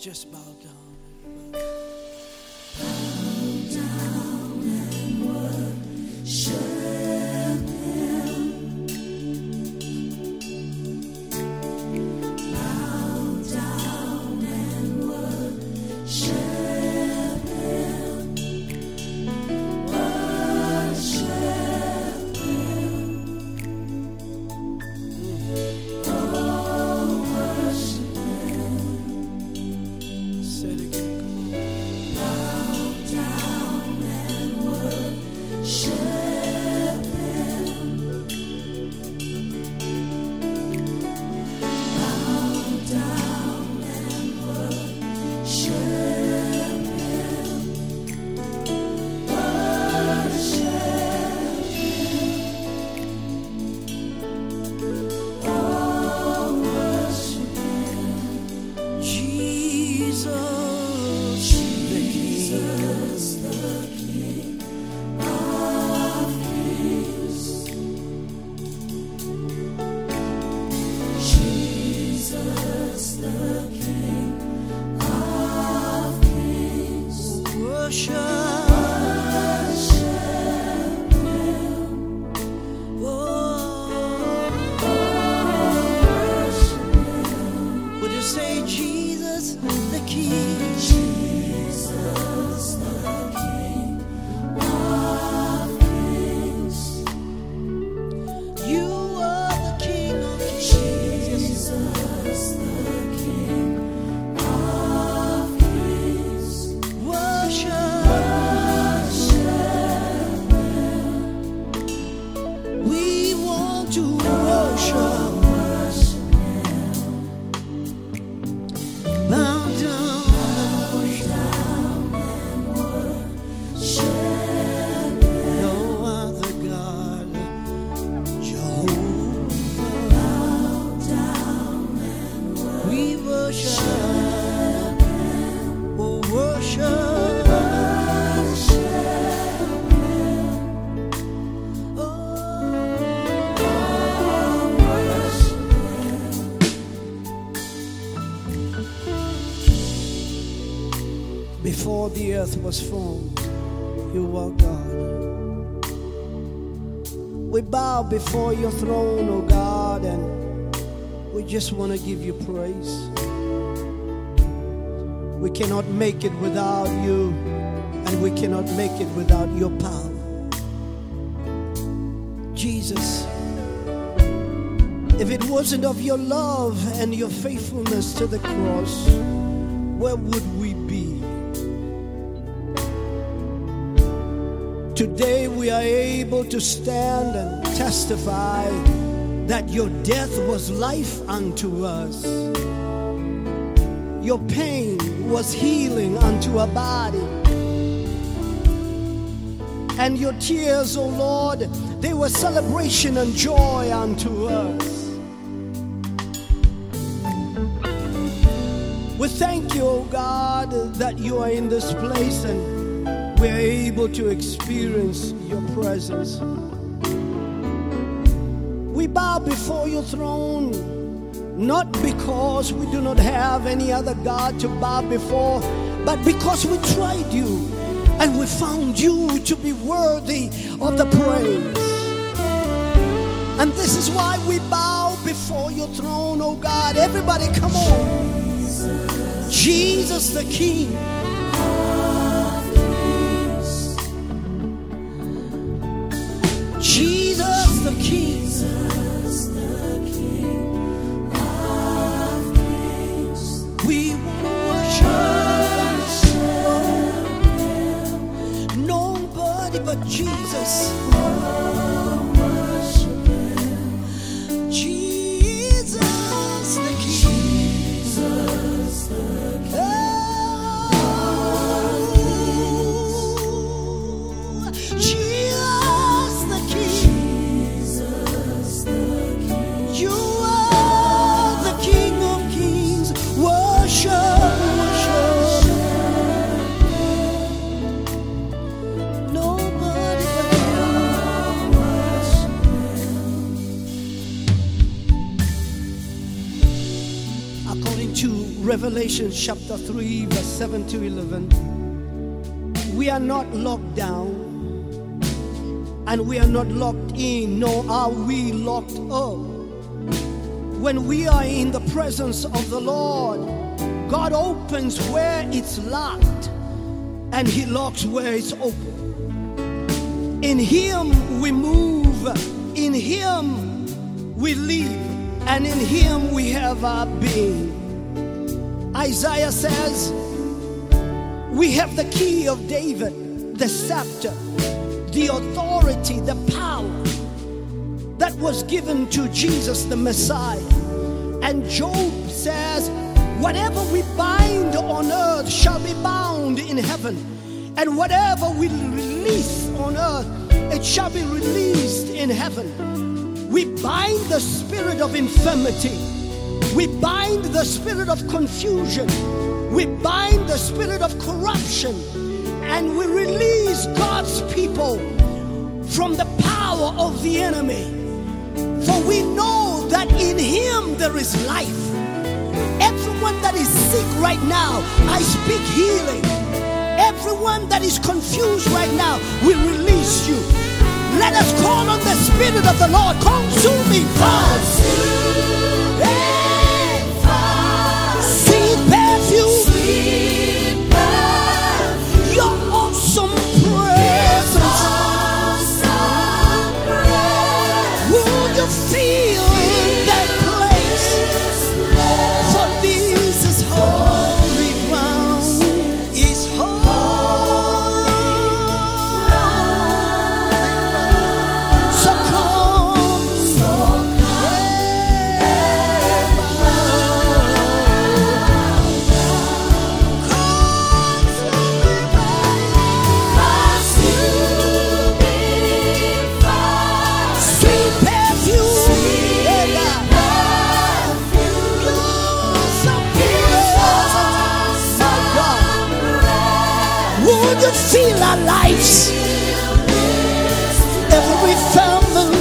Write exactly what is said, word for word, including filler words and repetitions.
Just bow down. Before the earth was formed, you are God. We bow before your throne, oh God, and we just want to give you praise. We cannot make it without you, and we cannot make it without your power. Jesus, if it wasn't of your love and your faithfulness to the cross, where would we be? Today we are able to stand and testify that your death was life unto us. Your pain was healing unto our body. And your tears, oh Lord, they were celebration and joy unto us. We thank you, oh God, that you are in this place and we are able to experience your presence. We bow before your throne, not because we do not have any other God to bow before, but because we tried you and we found you to be worthy of the praise. And this is why we bow before your throne, oh God. Everybody come on. Jesus the King. Jesus the King. Jesus the King of Kings. We worship Him. Nobody but Jesus. Oh, worship Him. Jesus the King. Jesus the King. Oh, Jesus the King. Jesus the King. You are the King of Kings. Worship, worship. Nobody but you. Revelation chapter three, verse seven to eleven. We are not locked down, and we are not locked in, nor are we locked up. When we are in the presence of the Lord, God opens where it's locked, and He locks where it's open. In Him we move, in Him we live, and in Him we have our being. Isaiah says, we have the key of David, the scepter, the authority, the power that was given to Jesus the Messiah. And Job says, whatever we bind on earth shall be bound in heaven, and whatever we release on earth, it shall be released in heaven. We bind the spirit of infirmity. We bind the spirit of confusion. We bind the spirit of corruption. And we release God's people from the power of the enemy. For we know that in Him there is life. Everyone that is sick right now, I speak healing. Everyone that is confused right now, we release you. Let us call on the Spirit of the Lord. Consuming fire. Sweet perfume. Sweet perfume. Your awesome presence. Awesome presence. Would you feel that place? For this is holy ground. Is holy. So come. So would you feel our lives? Every family